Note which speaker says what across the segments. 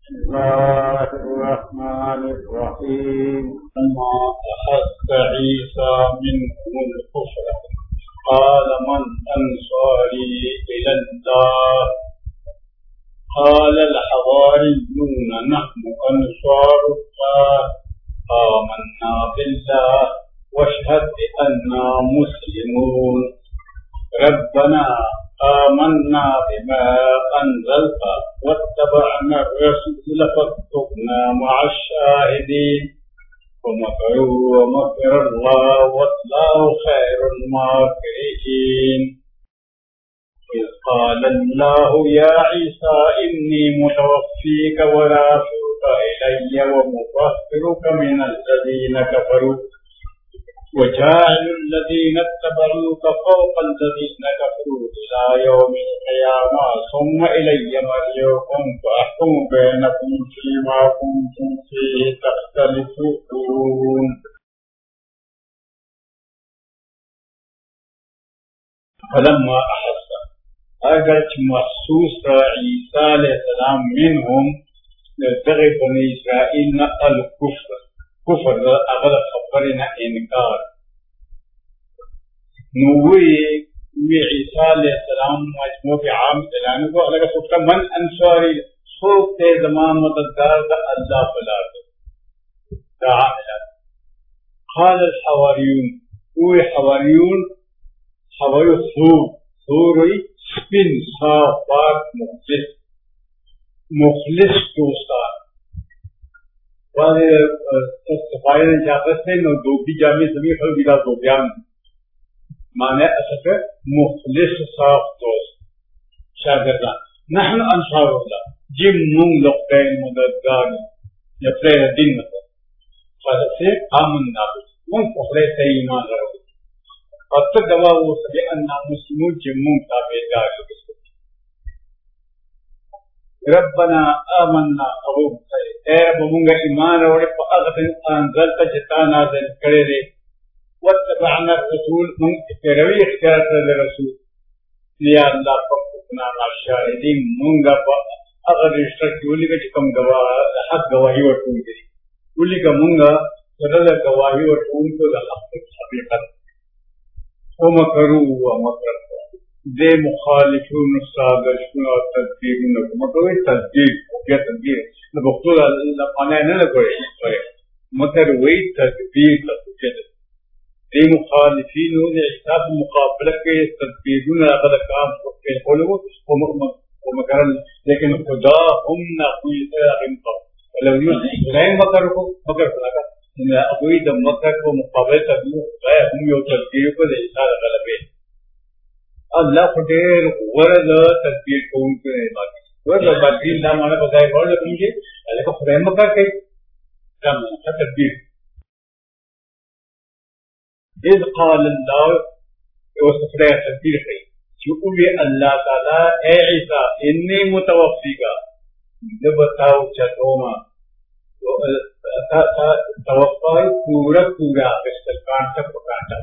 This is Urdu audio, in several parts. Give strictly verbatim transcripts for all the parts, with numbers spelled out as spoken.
Speaker 1: الله الرحمن الرحيم. لما أحس عيسى منهم الكفر قال من أنصاري إلى الله قال الحواريون نحن أنصار الله آمنا بالله واشهد بأننا مسلمون ربنا آمنا بما أنزلت واتبعنا الرسول فاكتبنا مع الشاهدين ومكروا ومكر الله والله خير الماكرين. إذ قال الله يا عيسى إني متوفيك ورافعك إلي ومطهرك من الذين كفروا وجاعل الذين اتبعوك فوق الذين كفروا إلى يوم القيامة ثم إلي مرجعكم فأحكم بينكم فيما كنتم فيه تختلفون. فلما أحس اگرچہ محسوس عیسیٰ علیہ السلام منهم دغه بنی اسرائیل نه الکفر کفر اغل خبرنا انکار نووی وی عیسیٰ علیہ السلام مجموع عام اعلان کو الگ سوچتا من انصاری سوک تے زمان مددگار دا اللہ بلا دا عاملات. قال الحواریون وی حواریون حواریو ثور ثوری سپن صاف پاک مخلص مخلص دوستان والے صفائی جاغت سے نو دوبی جامع زمین خلق دیگا دوبیان معنی اصف مخلص صاف دوست شاگردان نحن انصار اللہ جم نون لقین مددگار یفرین دین مطلب خالق سے آمن نابود من فخلے سے ایمان رہو اور تو گواہ وہ سبی انہا مسلمون جمون تابعدار ربنا آمنا ابوب سے اے رب مونگا ایمان روڑے پا اغدن انزلتا جتا نازل کرے دے واتبعنا الرسول من اتروی اختیار کرے رسول لیا اللہ فقتنا ناشاہدین مونگا پا اغد اشترکی اولی کا چکم گواہ حق گواہی ورطون کری اولی کا مونگا صدر گواہی ورطون کو دا حق حقیقت ومکروا ومکر دے مخالفون سازشون اور تدبیرون مکروی تدبیر کیا تدبیر بخطول اللہ پانے نہ لگوئے مکر وی تدبیر تدبیر دے مخالفین نے حساب مقابلہ کے تدبیرون اگر کام کے قولوں ومکرن لیکن خدا ہم نہ کوئی سیاغم پر لو یوسف مکر کو مکر فلاکا ابوی دا مکر کو مقابل تدبیر خدای ہم یو تدبیر کو دے حساب غلبے اللہ کو دیر ورد تدبیر کو ان کو نہیں باقی ورد باقی اللہ مانا بتائے ورد اپنیجے اللہ کو خدای مکر کئی جامعہ تدبیر. اذ قال اللہ اس خدای تدبیر کئی چکولی اللہ تعالیٰ اے عیسیٰ انی متوفی کا جبتاؤ چتوما توفائی پورا پورا بستر کانٹا پکانٹا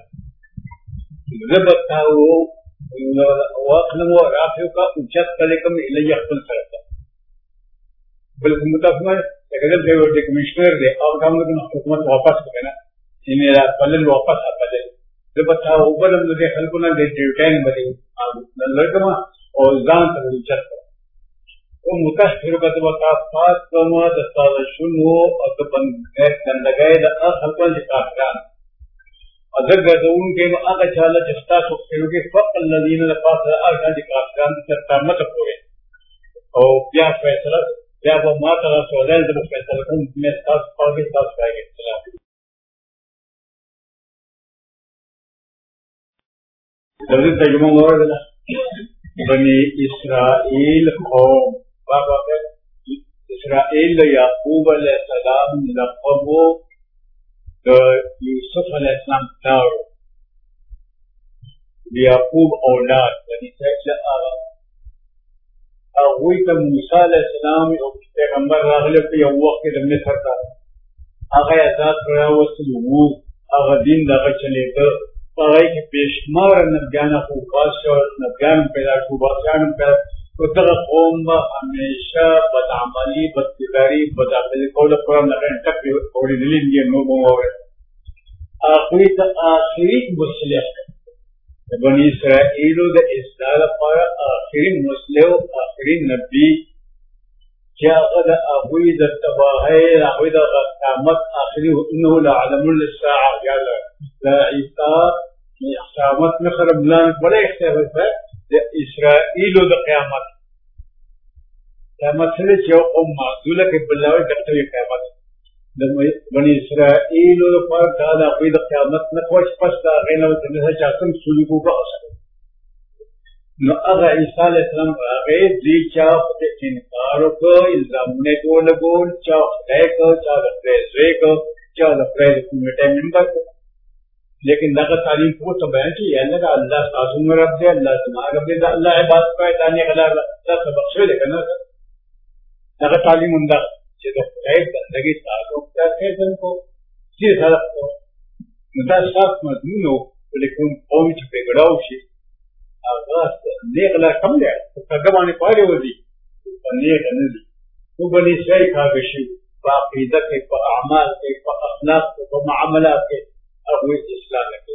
Speaker 1: جبتاؤ واقلم و رافیو کا اچت کلکم الیہ خل کرتا بلکہ متفمہ اگر دیور دے کمیشنر دے اور کام لکن حکومت واپس کرنا انہیں رات پلن واپس آتا دے جبتاؤ اوبرم دے خلقنا دے ڈیوٹین بدے لڑکما اور زان تر اچت کرتا وہ متحر بدوکا فات کما دستاز شنو اور دندگائے دا خلقنا جی کافران اگر گردون کے آگا چالا جستا سکتے ہوگے فقط اللذین لفاظ آگا جی کافران چرتا مطب ہوئے اور بیا فیصلہ بیا وہ ماتا رہا سوالین جب فیصلہ کن میں ساس پاگے ساس پائے سلام. درد تجمع مورد اللہ بنی اسرائیل قوم بابا اسرائیل یعقوب علیہ السلام لقبو یوسف علیہ السلام دارو یعقوب اولاد بنی اسرائیل آغا اغوی تا موسیٰ علیہ السلام پیغمبر راغلے پہ یو وقت دم مصر کا آغا ازاد کرا وصلو آغا دین داغا چلے گا آغای کی پیشمار نبیانا خوب بادشاہ نبیان پیدا خوب بادشاہ پیدا ودغه قوم به همیشه بدعملي بدکرداري بدعملي کول قرآن نه ټکي اورېدلې دي نو به وره اخوی ته آخري مصلح د بني اسرائیلو د اصلاح لپاره آخري مصلح او آخري نبي چې هغه د هغوی د تباهۍ هغوی د قیامت آخري انه لعلم للساعه یاله د عیسی قیامت نه خراب لان بلې اختیار د اسرائیلو د قیامت قیامت سره چې قوم معذوله کې بلوي دغه قیامت د بني اسرائیلو لپاره دا د هغوی د قیامت نه خوښ پس دا غینه د نه چاته سلوک وکړي نو هغه عیسی علیه السلام هغه دې چا په انکار وکړ الزامونه ټول ګول چا خدای کو چا د پریزوي کو چا د پریز کمیټه ممبر کو لیکن دغه تعلیم کو ته بیان کی یعنی دا الله تاسو رب دې الله تعالی رب دې الله عبادت کوي دانی غلا دا سبق شوی دی کنه دغه تعلیم انده چې د خدای بندګي تعلق ته ځن کو چې سره کو دا صاف مضمون ولیکون قوم چې بګړاو شي هغه نیغلا کم دی څنګه باندې پاره ودی نیغ نه دي او بني شي کاږي شي په عقیده کې په اعمال کې په اخلاق کې په معاملات کې هغه اسلام کې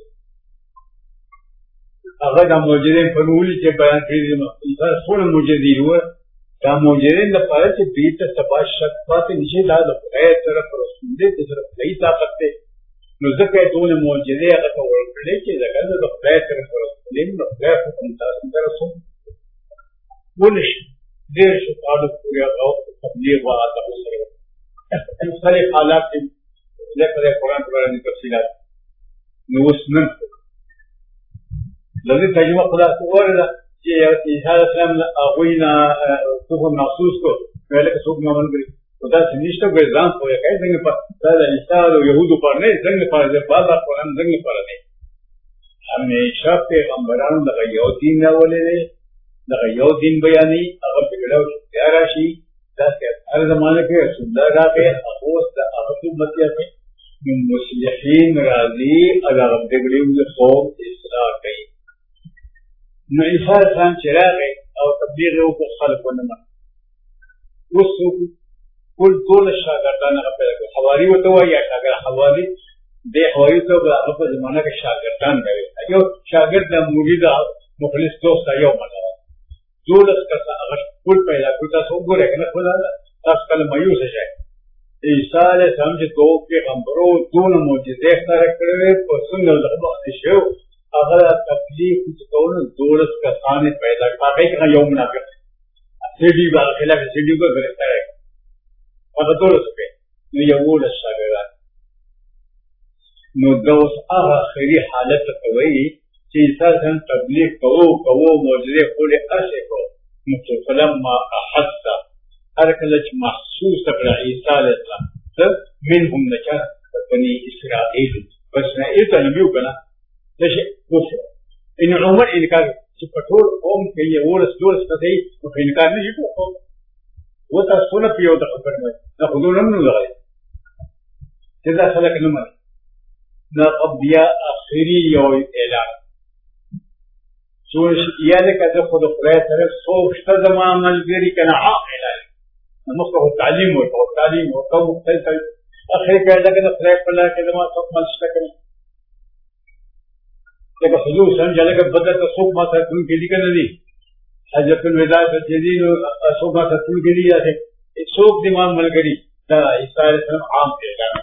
Speaker 1: هغه د موجودین په نوولي چې بیان کړی دی دا ټول موجودین و دا موجودین د پاره چې بیت تبا شک پاتې نشي دا د خدای طرف رسول دې د طرف لای طاقت ته نو ځکه ټول موجودین هغه ته ورکړي چې دا د خدای طرف رسول دې نو خدای په تاسو درسو ولش ډېر شو تعلق کوي او تبلیغ واته سره مختلف حالات کې د قرآن باندې تفصیلات نو وسنن لږه ترجمه خلاص ورته چې عیسی علیه السلام هغوی نه څوک محسوس کو ویل کې څوک عمل کوي دا چې نشته به ځان کوی کوي څنګه په دا د عیسی او یهودو پر نه څنګه په ځای بازار قرآن څنګه پر نه همیشه پیغمبرانو دغه یو دین راولې دغه یو دین بیانې هغه بګړاو چې راشي دا چې هر زمانه کې رسول الله راغی هغه د هغه امتیا کې من مصلحین راضي هغه بګړیو له قوم اصلاح کوي نو عیسی السلام چې راغی او تبلیغ وکړ خلکو نه اوس ټول ټول شاګردان هغه پیدا کړل حواري ورته وایي یا شاګرد حواري دې حواري ته هغه په زمانه کې شاګردان کوي یو شاګرد د مرید مخلص دوست یو مطلب دولس کسه هغه ټول پیدا کړل تاسو وګورئ کنه خدای تاسو کله مایوس شئ عیسی علیه السلام چې دوه پیغمبرو ټول معجزې ښکاره کړې په څنګه دغه شو هغه تکلیف چې کول دولس کسانې پیدا کړل هغه یو منافق سیدی با خلاف سیدی کو گرفتار هغه دولس په نو یو ول شاګردان نو دوس هغه اخري حالت کوي چې انسان تبلیغ کوو کوو معجزې خوري اسه کو نو فلما احس هر کله چې محسوس کړ عیسی علیه السلام څه منهم نچا بني اسرائیل بس نه ایته نبیو کنه دشه کوفر ان عمر انکار چې پټول قوم کې یو ورس دولس کته او انکار نه یو کو وتا سونه پیو د خبر نه دا حضور هم نه لګای چې دا خلک نه مړ دا قبیا اخري یو اعلان سوش یاده کده خود خدای طرف سو شته زما ملګری کنه عاقل مخه تعلیم او تعلیم او کوم مختلف اخر کې دا کنه خدای په لاره کې زما څوک ملشته کوي دغه حضور څنګه لکه بدر ته څوک ما ته کوم کې دي کنه دي حضرت الوداع جدید او څوک ما ته کوم کې دي یا څوک دی ما ملګری دا عیسی علیه السلام عام اعلان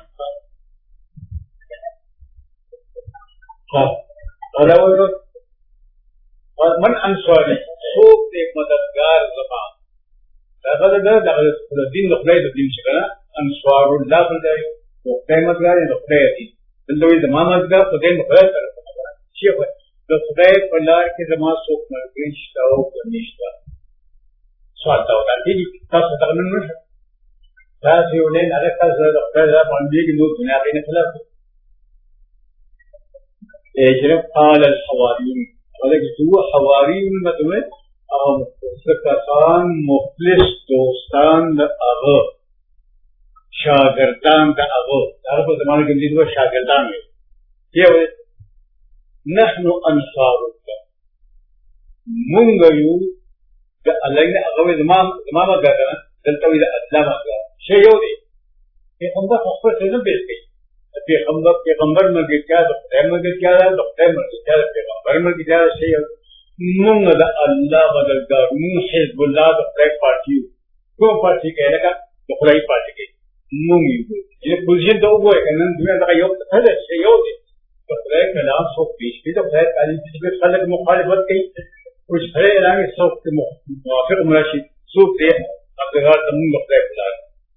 Speaker 1: ها راوړو من انصاری څوک دې مددگار زما دا دا دا د دین د خدای د دین څخه انصار الله بلای او خدای مددگار د خدای دی دلته زما مددگار خدای مخاطر شي د خدای په لار کې زما څوک مرګ شته او نشته سوال دا دی تاسو ته نن نشته تاسو یو نه هغه تاسو د خدای د باندې کې نو دنیا کې نه خلاص اجرب قال الحواريون ولكن هو حواريون مدوه او سکتان مخلص دوستان دا اغا شاگردان دا اغا دارا پر زمانه کم دیدو شاگردان ہے کیا ہوئے نحن انصار اللہ منگیو الله نه هغه زمام زمام غاګه دلته وی الله ما شی یو دی پیغمبر خپل څه نه بیلګي پیغمبر پیغمبر مرګ کیا د خدای مرګ کیا د خدای مرګ کیا د پیغمبر مرګ کیا شی یو مونږ د الله بدلګار مونږ حزب الله د خدای پارټي کوم پارټي کې لکه د خدای پارټي کې مونږ یو چې پوزیشن دا وګورئ کنه دنیا دا یو څه ده شی یو دی خدای کلام سو پیش کې د خدای تعالی چې خلک مخالفت کوي او چې خدای اعلان سو موافق مرشي سو دې هغه تمون خدای کلام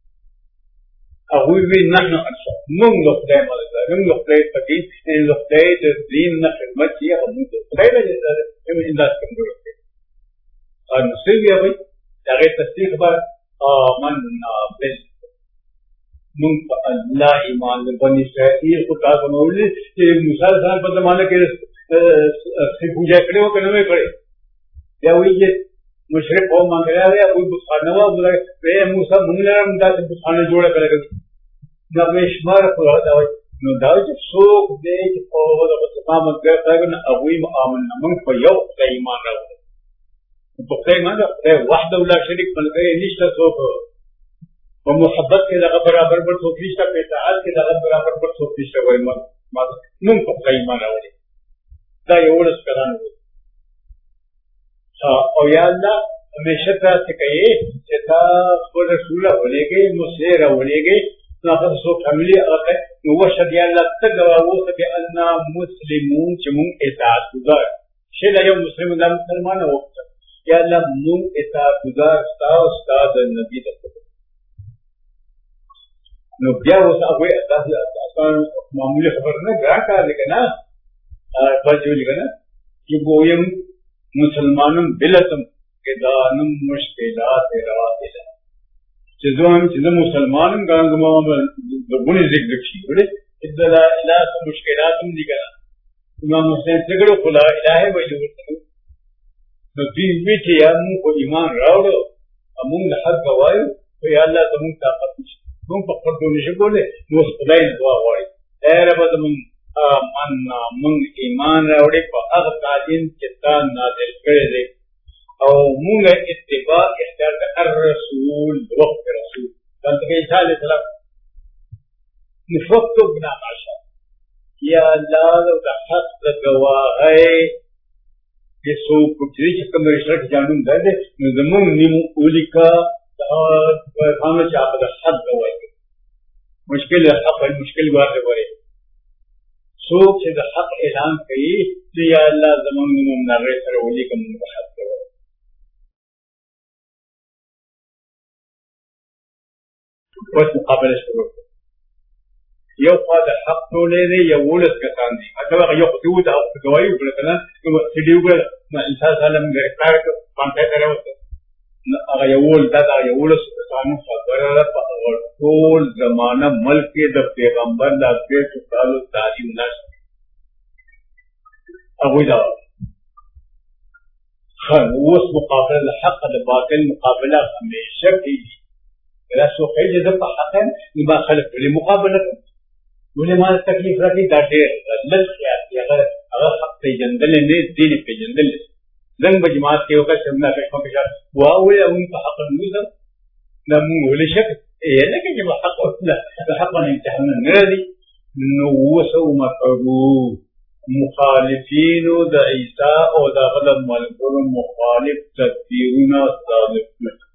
Speaker 1: اغوی نحن انصار مونږ د خدای ملګری مونږ د خدای پکې د خدای د دین نه خدمت یې او موږ د خدای نه جزاله هم انداز کوو ان سیوی وي هغه تصدیق بر آمنا بل مونږ په الله ایمان باندې اسرائیل کو تاسو مولې چې موسی ځان په زمانه کې څه پوجا کړو کنه مې کړې یا وی چې مشرک قوم مانګیا دی او بخانه و موږ موسی مونږ لرم دا بخانه جوړه کړل دا مشمار خو دا وي نو دا چې څوک دې چې په هغه د تمام ګرځاګن هغه مؤمن موږ په یو ایمان راوړو په خدای باندې وحده ولا شریک ملګری نشته څوک په محبت کې دغه برابر پر څوک نشته په اطاعت کې دغه برابر پر څوک نشته وایي موږ په خدای ایمان راوړو دا یو ورځ کړان او یا الله همیشه تاسو کوي چې تاسو خپل رسول ولېږئ مسیر ولېږئ ناقص سو فاميلي هغه نو وشد یا الله تګوا وو چې ان مسلمون چې مون اطاعت گزار شه لا یو مسلمان د مسلمان وو یا الله مون اطاعت گزار تاسو استاد نبی ته نو بیا اوس هغه تاسو آسان معمولی خبر نه ګرځا لیکنه پځو لیکنه چې ګویم مسلمانم بلتم کدانم مشکلات راته چې ځوان چې مسلمانم ګانګ ما د بونې ذکر شي ولې اذا لا اله مشکلات دي کنه امام حسین څنګه خو لا اله ویلو نو دې وی چې موږ په ایمان راوړو موږ د حق وایو او یا الله زموږ طاقت نشي موږ په خپل ټول نشو کولای نو خدای دعا غواړي اے رب زموږ آمنا موږ ایمان راوړې په هغه تعلیم چې تا نازل کړی دی او موږ اتباع اختیار د الرسول وقت رسول دلته کې عیسی علیه السلام نفقتبنا معشر یا الله د حق د گواهی یسو کوچري چې کوم رشتہ جانون ده نو زموږ نیمو اولیکا د خامه چې هغه د حق گواهی مشکل حق مشکل واقع وره څوک چې د حق اعلان کوي چې یا الله زموږ نیمو نغې سره اولیکا موږ حق کوي اوس مقابله شروع یو خوا د حق ټولې دی یو ولس کسان دي اته هغه یو خو د حق گواهی وکړه کنه نو سړي وګړه نو انسان سلام ګرفتار کړ باندې کړو هغه یو ول دا یو ولس کسانو خبره په ټول زمانہ ملک کې د پیغمبر د اصل تعالو تعلیم نشته هغه دا خو اوس مقابله حق د باطل مقابله همیشه کیږي لا سو خیلی ده په حقا نما خلق ولی مقابله ولی ما تکلیف راکی دا دیر لل خیاتی اگر حق پیجندل نه دین پیجندل زنگ با جماعت کے وقت سمنا فیقا پشار واولی اون پا حق الموزر نمون ولی شک ايه لکه جب حق ولا حقا امتحان نردی نوسو مکرو مخالفین دا عیسیٰ او دا غلب ملکر مخالف تدبیرون صادق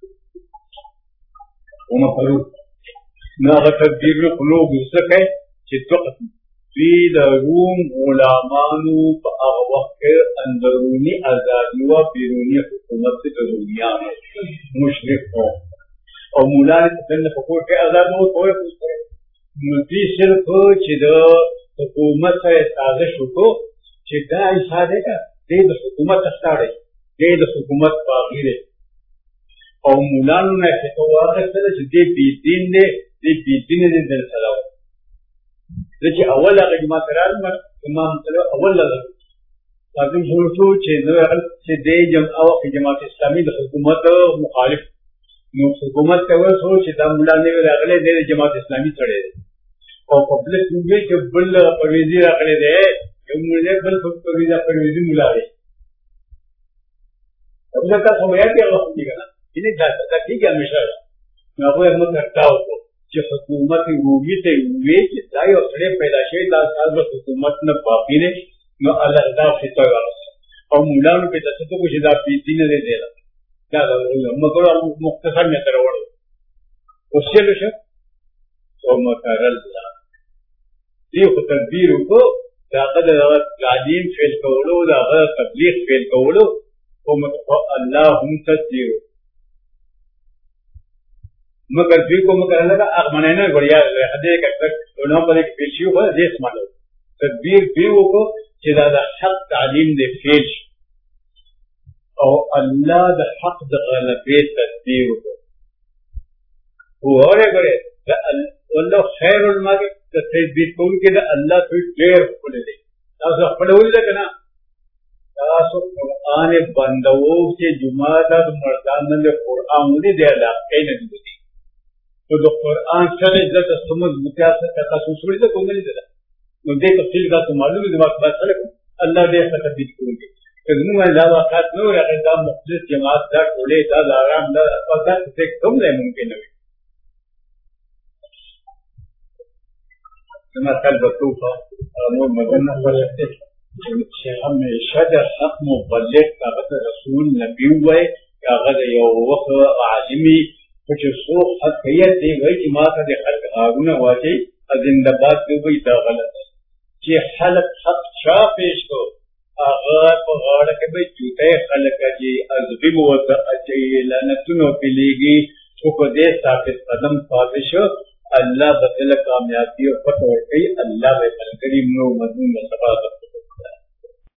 Speaker 1: ومقرو ناغا تدبیر قلوب سکے چی توقت فی روم غلامانو پا اغا وقت اندرونی ازادی و بیرونی حکومت دنیا مشرک ہو اور مولانا تفن فکور کے ازاد ہو کوئی پوچھتے مدی صرف چی دا حکومت سازش ہو چی دا عیسیٰ دے گا دے دا حکومت اختارے دے دا حکومت باغیرے او مولانو نه څه واغستل چې دې بي دین دې دې بي دین دې در سره و چې اول هغه جماعت راځي امام سره اول لږ لازم شروع چې نو چې دې جمع او جماعت اسلامي د حکومت مخالف نو حکومت ته ورسو چې دا مولانه راغلي دې جماعت اسلامي سره او پبلک موږ چې بل پرويزي راغلي دې موږ بل پرويزي پرويزي مولا دی اب تک ہو گیا کہ اللہ ٹھیک ہے نا انہیں جا سکتا ٹھیک ہے ہمیشہ میں کوئی احمد کرتا ہوں تو جو حکومت روبی سے ہوئے کہ دائی اور سڑے پیدا شوی دا سال بس حکومت نہ باقی نے نو اللہ دا فتا گا اور مولانا پہ دستو کو شدا پیتی نے دے دے رہا دا مگر مختصر میں تروڑ اس سے لشا تو مکر اللہ دیو تدبیر کو دا غد تعلیم فیل کولو دا غد تبلیغ فیل کولو اللہ ہم تدبیرو مگر دوی کو مگر اللہ کا اغمانے نا بڑھیا حدیع کا انہوں پر ایک پیشیو ہے دیس مانو تدبیر دیو کو چیزا دا حق تعلیم دے پیش او اللہ دا حق دا غلبی تدبیر کو وہ اور ایک بڑے اللہ خیر علماء کے تدبیر کو ان کے دا اللہ توی دیر کھولے دے تاسو اپنے ہوئی لکھا نا تاسو قرآن بندو سے جماعتا دا مردان دے قرآن دی دے اللہ کئی ندی دی تو دو قرآن چلے جلتا سمجھ متیاسر کا خصوص ہوئی تو کون نہیں دیتا نو دے تفصیل کا تو معلوم ہے دماغ بات خلق اللہ دے خطر بیت کروں گے تو دنوں میں اللہ واقعات نو رہا ہے دا مخصوص جماعت دا ٹولے دا دارام دا اور دا کسے کم لے ممکن ہوئی جماعت کل بطوفہ امور مدنہ پر رہتے ہمیشہ دا حق مبلغ کا غد رسول نبی ہوئے یا غد یو وقت عالمی کچھ سو حق قیت دی گئی کہ ماں کا دے خلق آگونا واجی ازندہ بات دی گئی دا غلط ہے کہ خلق حق شاہ پیش کو آغا پا غاڑا کے بھئی چوتے خلق جی ازغی موضع اچھئی لانتنو پلی گی چھوکو دے ثابت قدم پابش اللہ بدل کامیابی اور فتح کئی اللہ بے خلقری منو مضمون مصفات